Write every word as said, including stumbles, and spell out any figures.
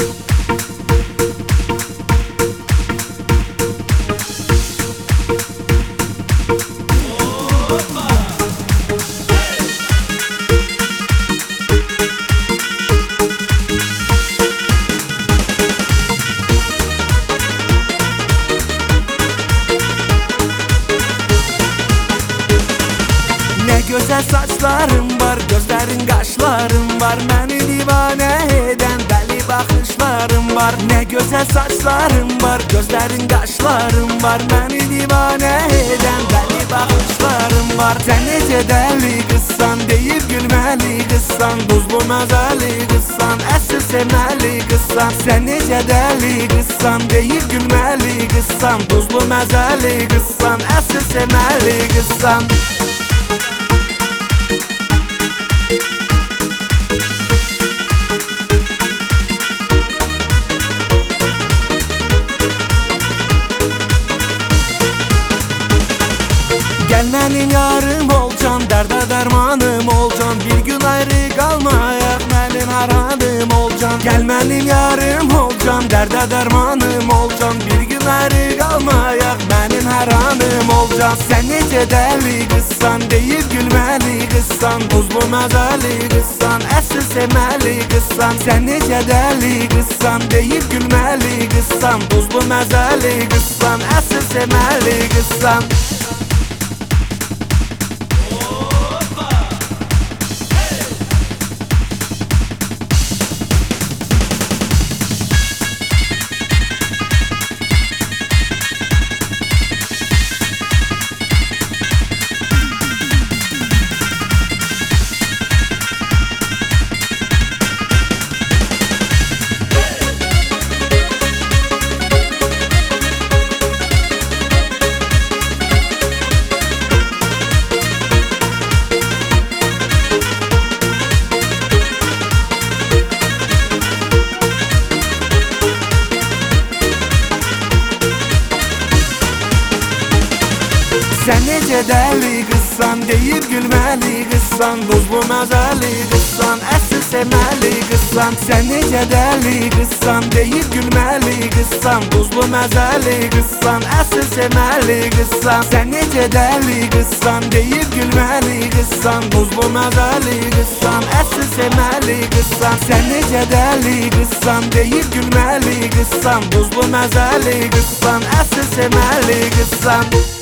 Güzel saçlarım var, gözlerin kaşlarım var, beni divane eden deli bakışlarım var. Ne güzel saçlarım var, gözlerin kaşlarım var, beni divane eden deli bakışlarım var. Sen nece deli kızsan, deyip gülmeli kızsan, buzlu mezeli kızsan, əsl sevmeli kızsan. Sen nece deli kızsan, deyip gülmeli kızsan, buzlu mezeli kızsan, əsl sevmeli kızsan. Gel mənim yarım olcan, dərdə dərmanım olcan, bir gün ayrı qalmayaq, mənim haradım olcan. Gel mənim yarım olcan, dərdə dərmanım olcan, bir gün ayrı qalmayaq, mənim haradım olcan. Sən necə dəli qızsan, deyib gülməli qızsan, buzlu məzəli qızsan, əsl sevməli qızsan. Sən necə dəli qızsan, deyib gülməli qızsan, buzlu məzəli qızsan, əsl sevməli qızsan. Sen nece deli kızsan, deyip gülmeli kızsan, buzlu məzəli kızsan, əsl sevməli kızsan. Sen nece deli kızsan, deyip gülmeli kızsan, buzlu məzəli kızsan, əsl sevməli kızsan. Sen nece deli kızsan, deyip gülmeli kızsan, buzlu məzəli kızsan, əsl sevməli kızsan. Sen nece deli kızsan, deyip gülmeli kızsan, buzlu məzəli kızsan, əsl sevməli kızsan.